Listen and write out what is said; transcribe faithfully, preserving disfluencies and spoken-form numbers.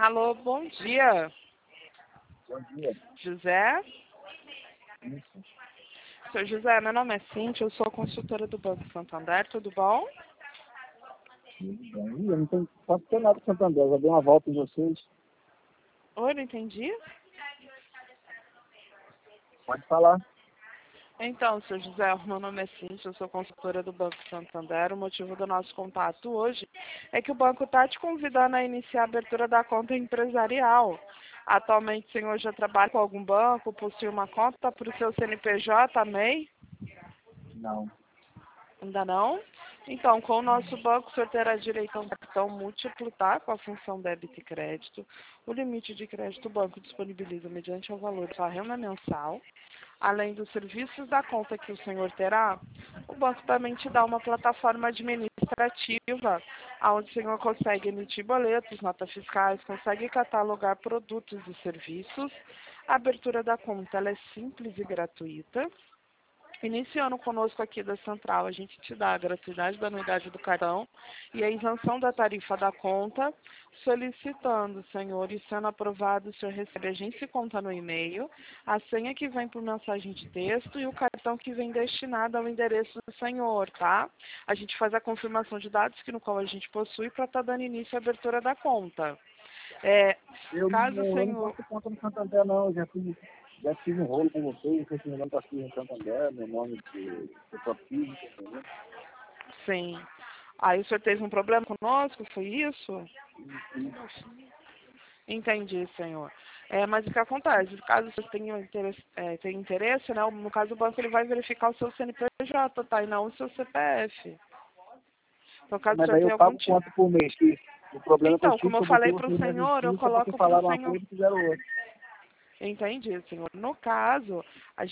Alô, bom dia. Bom dia. José? Isso. Senhor José, meu nome é Cíntia, eu sou consultora do Banco Santander, tudo bom? Tudo bem. Eu não tenho, posso ter nada com Santander, já dei uma volta em vocês. Oi, não entendi? Pode falar. Então, senhor José, meu nome é Cíntia, eu sou consultora do Banco Santander. O motivo do nosso contato hoje é que o banco está te convidando a iniciar a abertura da conta empresarial. Atualmente, o senhor já trabalha com algum banco, possui uma conta para o seu C N P J, M E I? Não. Ainda não? Então, com o nosso banco, o senhor terá direito a um cartão múltiplo, tá? Com a função débito e crédito. O limite de crédito o banco disponibiliza mediante o valor da sua renda mensal. Além dos serviços da conta que o senhor terá, o banco também te dá uma plataforma administrativa, onde o senhor consegue emitir boletos, notas fiscais, consegue catalogar produtos e serviços. A abertura da conta ela é simples e gratuita. Iniciando conosco aqui da Central, a gente te dá a gratuidade da anuidade do cartão e a isenção da tarifa da conta. Solicitando, senhor, e sendo aprovado, o senhor recebe a agência e conta no e-mail, a senha que vem por mensagem de texto e o cartão que vem destinado ao endereço do senhor, tá? A gente faz a confirmação de dados que no qual a gente possui para estar dando início à abertura da conta. É, Eu caso o não, eu não senhor... posso ter conta no Santander, não. Eu já fiz, já fiz um rolo com vocês, não sei se meu nome está aqui no Santander, meu nome de pessoa física, entendeu? Sim. Aí o senhor teve um problema conosco, foi isso? Entendi, senhor. É, mas o que acontece? Caso você tenha interesse, é, tenha interesse, né? No caso do banco, ele vai verificar o seu C N P J, tá? E não o seu C P F. Então, caso o Mas senhor aí eu tenha algum pago tipo... quanto por mês? Que o problema que eu Então, tive como eu foi eu botei falei para o vocês na senhor, eu justiça porque coloco para o falaram uma senhor... coisa e fizeram outra. Entendi, senhor. No caso, a